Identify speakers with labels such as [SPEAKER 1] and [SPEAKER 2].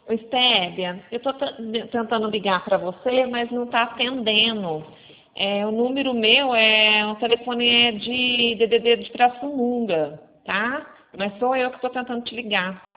[SPEAKER 1] Ô, Stébia, eu estou tentando ligar para você, mas não está atendendo. O número meu o telefone é de DDD de Pirassununga, tá? Mas sou eu que estou tentando te ligar.